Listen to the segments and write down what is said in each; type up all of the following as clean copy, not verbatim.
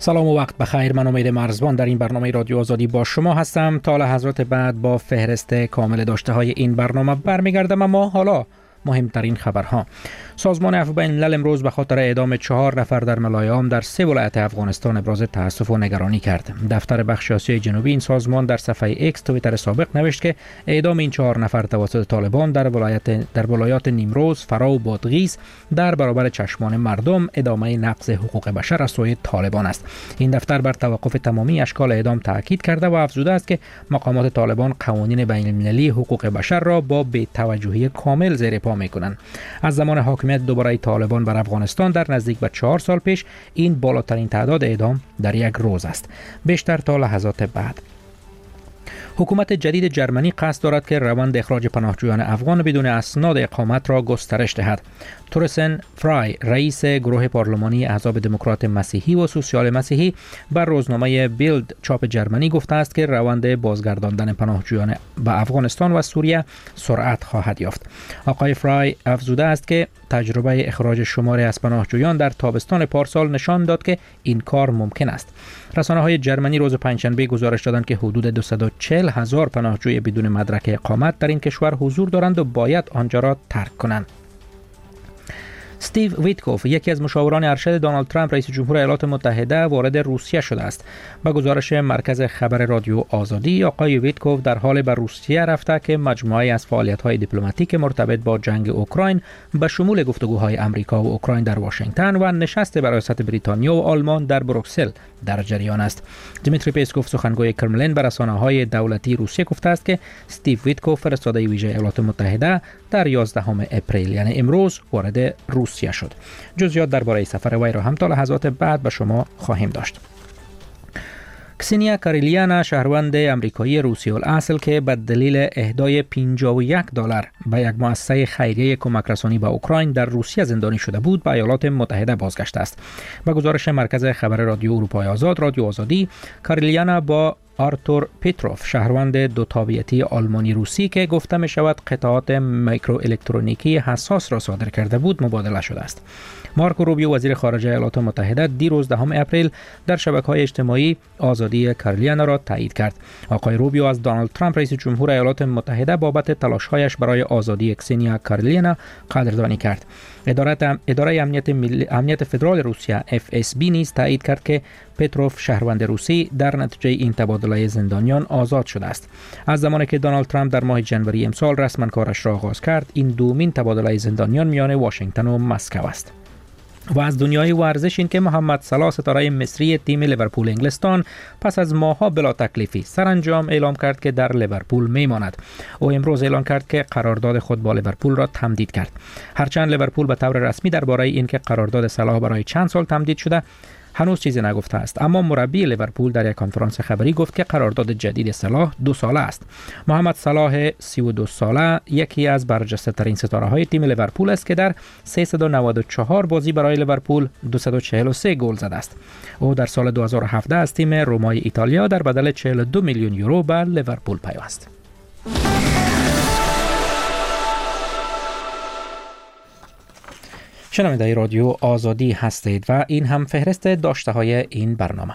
سلام و وقت بخیر. من امید مرزبان در این برنامه رادیو آزادی با شما هستم. تا لحظات بعد با فهرست کامل داشته های این برنامه برمیگردم، اما حالا مهمترین خبرها. سازمان عفو بین الملل امروز به خاطر اعدام 4 نفر در ملایام در 3 ولایت افغانستان ابراز تأسف و نگرانی کرد. دفتر بخش آسیای جنوبی این سازمان در صفحه ایکس توییتر سابق نوشت که اعدام این 4 نفر توسط طالبان در ولایات نیمروز، فرا و بادغیس در برابر چشمان مردم ادامه نقض حقوق بشر از سوی طالبان است. این دفتر بر توقف تمامی اشکال اعدام تاکید کرده و افزوده است که مقامات طالبان قوانین بین المللی حقوق بشر را با بی‌توجهی کامل زیر پا می‌کنند. از زمان حاکمیت دوباره طالبان بر افغانستان در نزدیک به 4 سال پیش این بالاترین تعداد اعدام در یک روز است. بیشتر تا لحظات بعد. حکومت جدید جرمنی قصد دارد که روند اخراج پناهجویان افغان بدون اسناد اقامت را گسترش دهد. تورسن فرای، رئیس گروه پارلمانی احزاب دموکرات مسیحی و سوسیال مسیحی، بر روزنامه بیلد چاپ جرمنی گفته است که روند بازگرداندن پناهجویان به افغانستان و سوریه سرعت خواهد یافت. آقای فرای افزوده است که تجربه اخراج شماری از پناهجویان در تابستان پارسال نشان داد که این کار ممکن است. رسانه‌های جرمنی روز پنجشنبه گزارش دادند که حدود 240,000 پناهجوی بدون مدرک اقامت در این کشور حضور دارند و باید آنجا را ترک کنند. استیو ویتکوف، یکی از مشاوران ارشد دونالد ترامپ رئیس جمهور ایالات متحده، وارد روسیه شده است. با گزارش مرکز خبر رادیو آزادی، آقای ویتکوف در حال به روسیه رفته که مجموعه از فعالیت‌های دیپلماتیک مرتبط با جنگ اوکراین به شمول گفتگوهای امریکا و اوکراین در واشنگتن و نشست برایست بریتانیا و آلمان در بروکسل در جریان است. دیمیتری پیسکوف، سخنگوی کرملین، به رسانه‌های دولتی روسیه گفته است که استیو ویتکوف، فرستاده ویژه ایالات متحده، در 11 اپریل یعنی امروز وارد روسیه شد. جزئیات درباره سفر وی را هم تا لحظات بعد به شما خواهیم داشت. کسینیا کاریلیانا، شهروند امریکایی روسی الاصل که به دلیل اهدای $51 به یک مؤسسه خیریه کمک رسانی به اوکراین در روسیه زندانی شده بود، به ایالات متحده بازگشته است. با گزارش مرکز خبر رادیو اروپای آزاد، رادیو آزادی، کاریلیانا با آرتور پیتروف، شهروند دو تابعیتی آلمانی روسی که گفته می شود قطعات میکرو الکترونیکی حساس را صادر کرده بود، مبادله شده است. مارکو روبیو، وزیر خارجه ایالات متحده، دیروز 10 اپریل در شبکه‌های اجتماعی آزادی کاریلیانا را تایید کرد. آقای روبیو از دونالد ترامپ رئیس جمهور ایالات متحده بابت تلاش‌هایش برای آزادی کسینیا کاریلیانا قدردانی کرد. اداره امنیت فدرال روسیه FSB نیز تایید کرد که پتروف، شهروند روسی، در نتیجه این تبادله زندانیان آزاد شده است. از زمانی که دونالد ترامپ در ماه ژانویه امسال رسما کارش را آغاز کرد، این دومین تبادله زندانیان میان واشنگتن و مسکو است. و از دنیای ورزش این که محمد صلاح، ستاره مصری تیم لیورپول انگلستان، پس از ماه‌ها بلا تکلیفی سرانجام اعلام کرد که در لیورپول میماند. او امروز اعلام کرد که قرارداد خود با لیورپول را تمدید کرد. هرچند لیورپول به طور رسمی درباره اینکه قرارداد صلاح برای چند سال تمدید شده هنوز چیزی نگفته است، اما مربی لیورپول در یک کنفرانس خبری گفت که قرارداد جدید صلاح 2 ساله است. محمد صلاح 32 ساله یکی از برجسته ترین ستاره های تیم لیورپول است که در 394 بازی برای لیورپول 243 گل زده است. او در سال 2017 از تیم رومای ایتالیا در بدل 42 میلیون یورو به لیورپول پیوست. شنونده رادیو آزادی هستید و این هم فهرست داشته های این برنامه.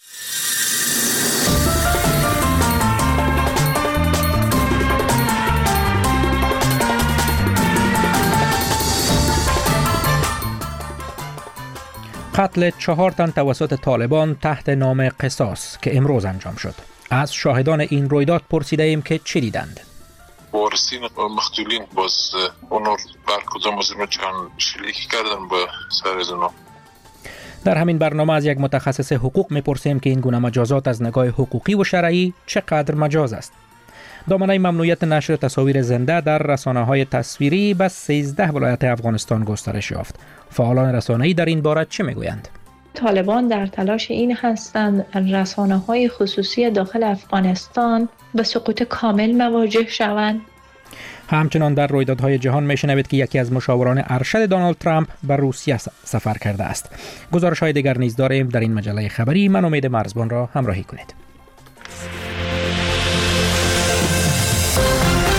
قتل 4 تن توسط طالبان تحت نام قصاص که امروز انجام شد. از شاهدان این رویداد پرسیده ایم که چی دیدند. وارثین مقتولین باز اونو بر کدام از چند شلیک کردن به سر از اونا. در همین برنامه از یک متخصص حقوق میپرسیم که این گونه مجازات از نگاه حقوقی و شرعی چقدر مجاز است. دامنه ممنوعیت نشر تصاویر زنده در رسانه‌های تصویری به 13 ولایت افغانستان گسترش یافت. فعالان رسانه‌ای در این باره چه میگویند؟ طالبان در تلاش این هستند رسانه‌های خصوصی داخل افغانستان به سقوط کامل مواجه شوند. همچنان در رویدادهای جهان میشنوید که یکی از مشاوران ارشد دونالد ترامپ به روسیه سفر کرده است. گزارش‌های دیگر نیز داریم در این مجله خبری. من امید مرزبان را همراهی کنید.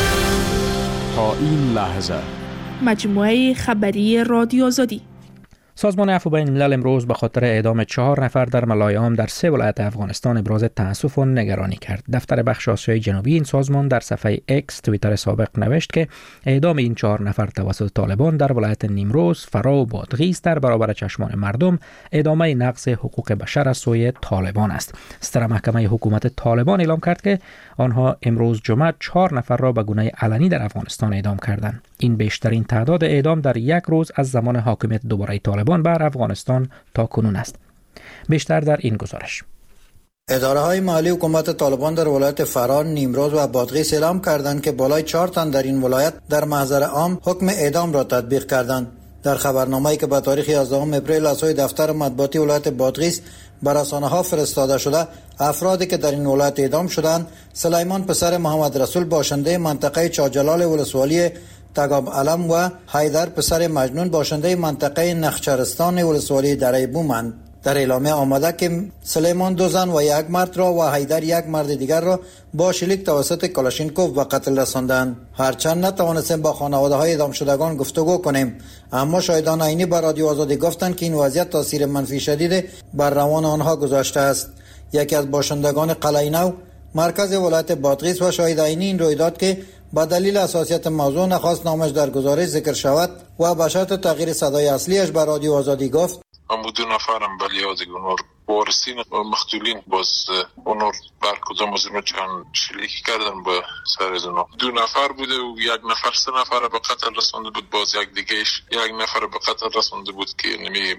تا این لحظه مجموعه خبری رادیو آزادی. سازمان عفو بین الملل امروز به خاطر اعدام 4 نفر در ملایام در 3 ولایت افغانستان ابراز تأسف و نگرانی کرد. دفتر بخش آسیای جنوبی این سازمان در صفحه اکس توییتر سابق نوشت که اعدام این 4 نفر توسط طالبان در ولایت نیمروز، فرا و بادغیس در برابر چشمان مردم ادامه نقض حقوق بشر از سوی طالبان است. ستره محکمه حکومت طالبان اعلام کرد که آنها امروز جمعه 4 نفر را به گونه علنی در افغانستان اعدام کردند. این بیشترین تعداد اعدام در یک روز از زمان حاکمیت دوباره طالبان بر افغانستان تا کنون است. بیشتر در این گزارش. اداره‌های مالی حکومت طالبان در ولایت فرا، نیمروز و بادغیس اعلام کردند که بالای 4 تن در این ولایت در محضر عام حکم اعدام را تطبیق کردند. در خبرنامه‌ای که به تاریخ 11 اپریل از سوی دفتر مطبوعاتی ولایت بادغیس به رسانه‌ها فرستاده شده، افرادی که در این ولایت اعدام شدند: سلیمان پسر محمد رسول باشنده منطقه چاجلال ولسوالی تگاب علم و حیدر پسر مجنون باشنده منطقه نخچرستان ولسوالی دره بومند. در اعلامیه آمده که سلیمان 2 زن و 1 مرد را و حیدر 1 مرد دیگر را با شلیک توسط کلاشینکوف به قتل رساندند. هرچند نتوانستیم با خانواده‌های اعدام شدگان گفتگو کنیم، اما شاهدان عینی به رادیو آزادی گفتند که این وضعیت تاثیر منفی شدید بر روان آنها گذاشته است. یکی از باشندگان قلعه نو مرکز ولایت بادغیس و شاهد عینی این رویداد که با دلیل حساسیت موضوع نخواست نامش در گزارش ذکر شود و به شرط تغییر صدای اصلیش به رادیو آزادی گفت: اما 2 نفرم به لیاز اونور وارثین مقتولین باز اونور بر کدام از اونو چند شلیک کردن به سر از اونو. 2 نفر بوده و 1 نفر 3 نفر به قتل رسانده بود، باز یک دیگهش 1 نفر به قتل رسانده بود که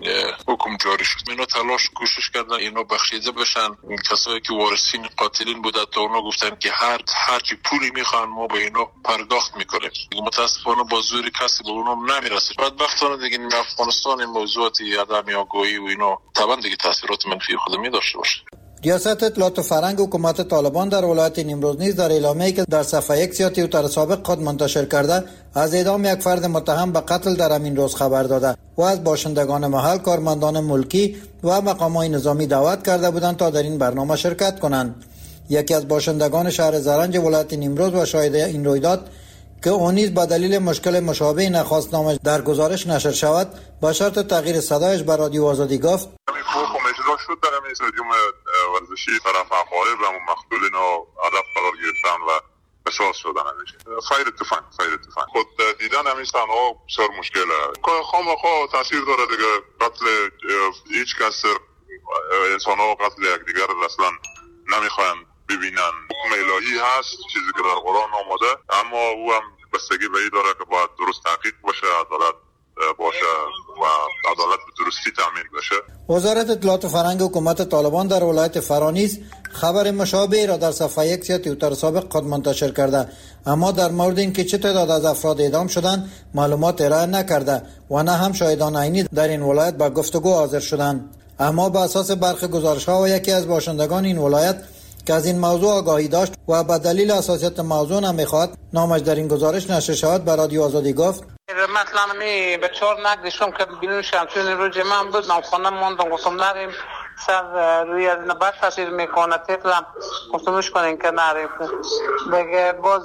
حکم جاری شد. اینا تلاش کوشش کردن اینا بخشیده بشن. کسایی که وارثین قاتلین بوده تا اونا گفتن که هر چی پولی میخوان ما به اینا پرداخت میکنیم. متاسفانه با زور کسی به اونا نمیرسه. بدبختانه دیگه افغانستان این موضوعات عدم آگاهی و اینا طبعا دیگه تاثیرات منفی خود می داشته باشه. ریاست اطلاعات و فرهنگ حکومت طالبان در ولایت نیمروز نیز در اعلامیه‌ای که در صفحه اکس یا توییتر سابق خود منتشر کرده از اعدام 1 فرد متهم به قتل در همین روز خبر داده و از باشندگان محل، کارمندان ملکی و مقامات نظامی دعوت کرده بودند تا در این برنامه شرکت کنند. یکی از باشندگان شهر زرنج ولایت نیمروز و شاهد این رویداد که اون نیز به دلیل مشکل مشابه نخواست نامش در گزارش نشر شود به شرط تغییر صدایش به رادیو آزادی گفت: شد در همین استادیوم ورزشی طرف افغانی و مقتولین و هدف قرار گرفتن و قصاص شدن همیشه. خیر اتفاق خود دیدن همین صحنه‌ها بسیار مشکله. خامخا تاثیر داره دیگه. قتل هیچ کس انسان‌ها قتل یکدیگر اصلا نمیخواین ببینن. حکم الهی هست، چیزی که در قرآن آمده، اما او هم بستگی به این داره که باید درست تحقیق باشه، عدالت باشه و عدالت به درستی تامین بشه. وزارت اطلاعات و فرهنگ حکومت طالبان در ولایت فرا نیز خبر مشابه را در صفحه اکس یا توییتر سابق خود منتشر کرده، اما در مورد اینکه چه تعداد از افراد اعدام شدند معلومات ارائه نکرده و نه هم شاهدان عینی در این ولایت به گفتگو حاضر شدند. اما به اساس برخی گزارش‌ها و یکی از باشندگان این ولایت که از این موضوع آگاهی داشت و به دلیل حساسیت موضوع نمیخواد نامش در این گزارش نشر شود به رادیو آزادی گفت: مثلا به 4 نگدشم که بینوشم چون روز من بود نامخانه موندم گفتم نریم سر روی از نبات تاثیر میکنه تفلم گفتمش کنین که نریم دیگه. باز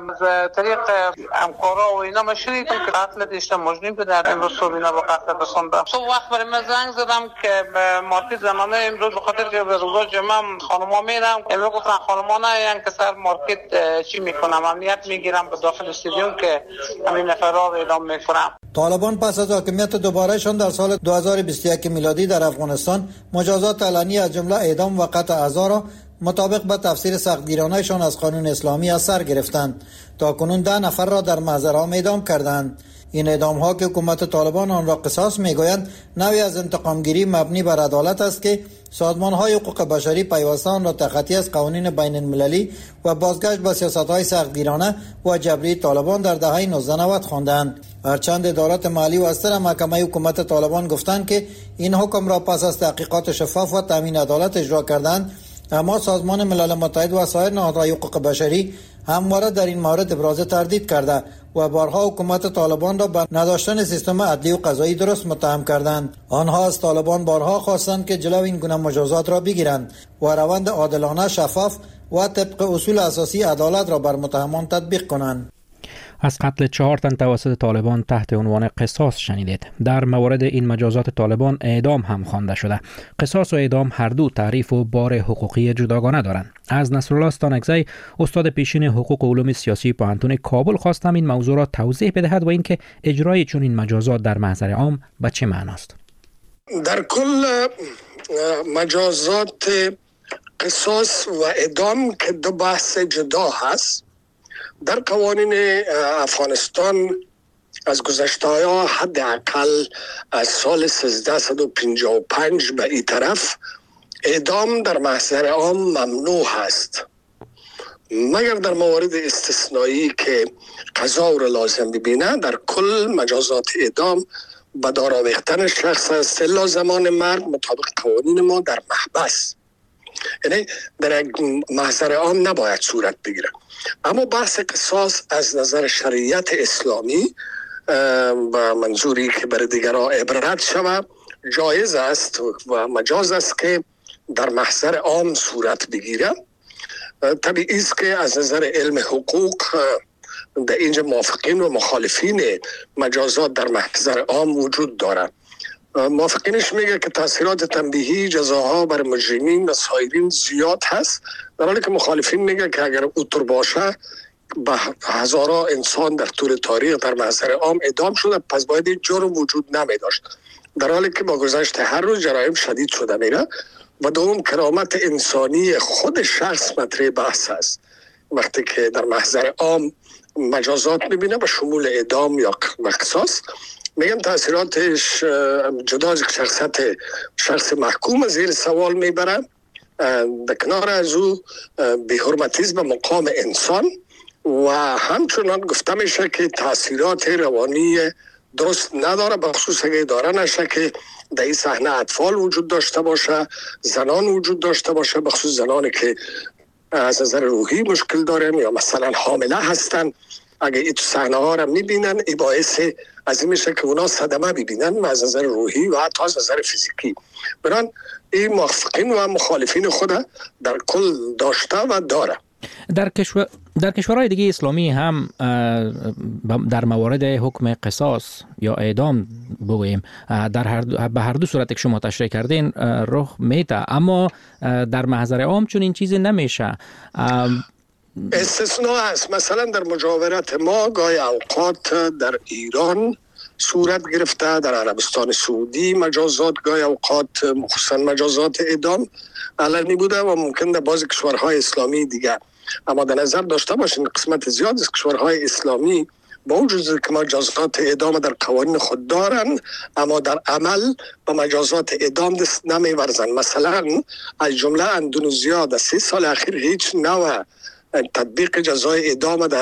طریق همکارا و اینا ما شنیدم که قتل دیشته مجنون بود در امروز صبح اینا با قتل رسوندم. صبح وقت برای من زنگ زدم که به مارکت زنانه امروز بخاطر که به روزا جمعه خانما میرم امروز گفتن خانما نه یعنی که سر مارکت چی میکنم امنیت میگیرم به داخل استادیوم که همین نفرها رو اعدام میکنم. طالبان پس از حاکمیت دوبارهشان در سال 2021 میلادی در افغانستان مجازات علنی از جمله اعدام و قطع اعضا را مطابق با تفسیر سختگیرانه‌شان از قانون اسلامی از سر گرفتند. تا کنون 10 نفر را در محضر عام اعدام کردند. این اعدام ها که حکومت طالبان آن را قصاص میگویند نوعی از انتقامگیری مبنی بر عدالت است که سازمان های حقوق بشری پیوسته آن را تخطی از قوانین بین المللی و بازگشت به سیاست های سختگیرانه و جبری طالبان در دهه 1990 خواندند. هرچند ادارات مالی و استر محکمه حکومت طالبان گفتند که این حکم را پس از تحقیقات شفاف و تامین عدالت اجرا کردند، اما سازمان ملل متحد و سایر نهادهای حقوق بشری همواره در این مورد ابراز تردید کرده و بارها حکومت طالبان را به نداشتن سیستم عدلی و قضایی درست متهم کردند. آنها از طالبان بارها خواستند که جلو این گونه مجازات را بگیرند و روند عادلانه، شفاف و طبق اصول اساسی عدالت را بر متهمان تطبیق کنند. از قتل 4 تن توسط طالبان تحت عنوان قصاص شنیدید. در مورد این مجازات طالبان اعدام هم خوانده شده. قصاص و اعدام هر دو تعریف و بار حقوقی جداگانه دارند. از نصرالله ستانکزی استاد پیشین حقوق و علوم سیاسی پوهنتون کابل خواستم این موضوع را توضیح بدهد و اینکه اجرای چون این مجازات در محضر عام به چه معناست. در کل مجازات قصاص و اعدام که دو بحث جدا هست. در قوانین افغانستان از گذشته ها حداقل از سال 1355 به این طرف اعدام در محضر عام ممنوع هست، مگر در موارد استثنایی که قضا را لازم ببینه. در کل مجازات اعدام به دار آویختن شخص است الا زمان مرگ مطابق قوانین ما در محبس، یعنی در محضر عام نباید صورت بگیره. اما بحث قصاص از نظر شریعت اسلامی و منظوری که برای دیگران عبرت شود جایز است و مجاز است که در محضر عام صورت بگیره. طبیعی است که از نظر علم حقوق در اینجا موافقین و مخالفین مجازات در محضر عام وجود دارد. موافقینش میگه که تاثیرات تنبیهی جزاها بر مجرمین و سایرین زیاد هست، در حالی که مخالفین میگه که اگر اوتر باشه به هزارها انسان در طول تاریخ در محضر عام اعدام شده، پس باید جرم وجود نمی داشت، در حالی که با گذشت هر روز جرایم شدید شده میره. و دوم کرامت انسانی خود شخص مطرح بحث است. وقتی که در محضر عام مجازات میبینه به شمول اعدام یا قصاص، میگن تاثیراتش جدا از شخص محکوم زیر سوال میبره، در کنار از او بی‌حرمتیزم مقام انسان و همچنان گفته میشه که تاثیرات روانی درست نداره، بخصوص اگه داره نشه که در این صحنه اطفال وجود داشته باشه، زنان وجود داشته باشه، بخصوص زنانی که از نظر روحی مشکل دارن یا مثلا حامله هستن. اگه این صحنه ها را میبینن این باعث از این میشه که اونا صدمه ببینن از نظر روحی و حتی از نظر فیزیکی. بران این موافقین و مخالفین خود در کل داشته و داره. در کشورهای دیگه اسلامی هم در مورد حکم قصاص یا اعدام بگوییم به هر دو صورت که شما تشریح کردین رخ میده، اما در محضر عام چون این چیزی نمیشه. استثناء است. مثلا در مجاورت ما گاهی اوقات در ایران صورت گرفته، در عربستان سعودی مجازات گاهی اوقات مخصوصا مجازات اعدام علنی بوده و ممکن در بعضی کشورهای اسلامی دیگه. اما در نظر داشته باشین قسمت زیاد از کشورهای اسلامی با وجود که مجازات اعدام در قوانین خود دارن، اما در عمل با مجازات اعدام دست نمیورزن. مثلا از جمله اندونزیا در 3 سال اخیر هیچ نوع تطبیق جزای اعدام در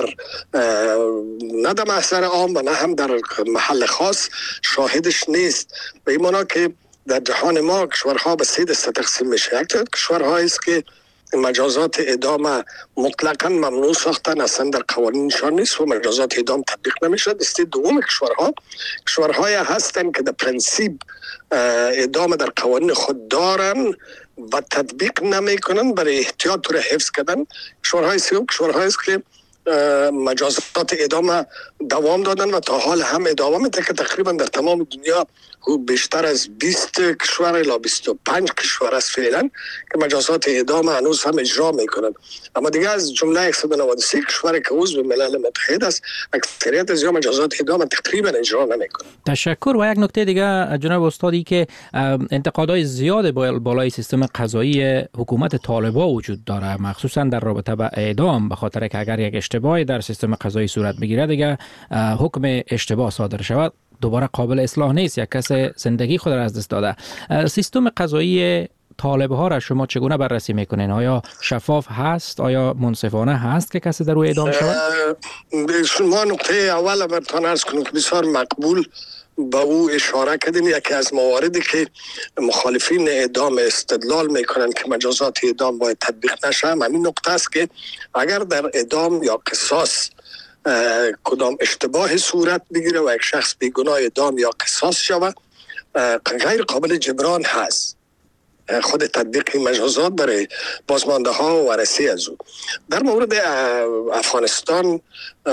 نه در محضر عام و نه هم در محل خاص شاهدش نیست. به این معنی که در جهان ما کشورها به 3 دسته تقسیم میشه. یک کشورهایی است که مجازات اعدام مطلقاً ممنوع ساختن، اصلا در قوانینشان نیست و مجازات اعدام تطبیق نمیشه. دسته دوم کشورهای هستن که در پرنسیپ اعدام در قوانین خود دارن و تطبیق نمیکنن برای احتیاط رو حفظ کردن. کشورهای سوم کشورهایی است که مجازات اعدام دوام دادن و تا حال هم ادامه میده که تقریبا در تمام دنیا بیشتر از 20 کشور الی 25 کشور است فعلا که مجازات اعدام هنوز هم اجرا میکنن. اما دیگه از جمله 193 کشور که عضو ملل متحد است اکثریت از مجازات اعدام تقریبا اجرا نمیکنن. تشکر. و یک نکته دیگه جناب استادی که انتقادهای زیاد بالای سیستم قضایی حکومت طالبان وجود داره، مخصوصا در رابطه با اعدام، به خاطر که اگر یک اشتباهی در سیستم قضایی صورت بگیره دیگه حکم اشتباه صادر شود دوباره قابل اصلاح نیست، یک کس زندگی خود را از دست داده. سیستم قضایی طالب ها را شما چگونه بررسی میکنین؟ آیا شفاف هست؟ آیا منصفانه هست که کسی در روی اعدام شود؟ شما نقطه اول برتان عرض کنم که بسیار مقبول با او اشاره کردین. یکی از مواردی که مخالفین اعدام استدلال میکنن که مجازات اعدام باید تطبیق نشه همین نقطه است که اگر در اعدام یا قصاص کدام اشتباه صورت بگیره و یک شخص بیگناه اعدام یا قصاص شود غیر قابل جبران هست خود تطبیق مجازات برای بازمانده ها و ورثه از او. در مورد افغانستان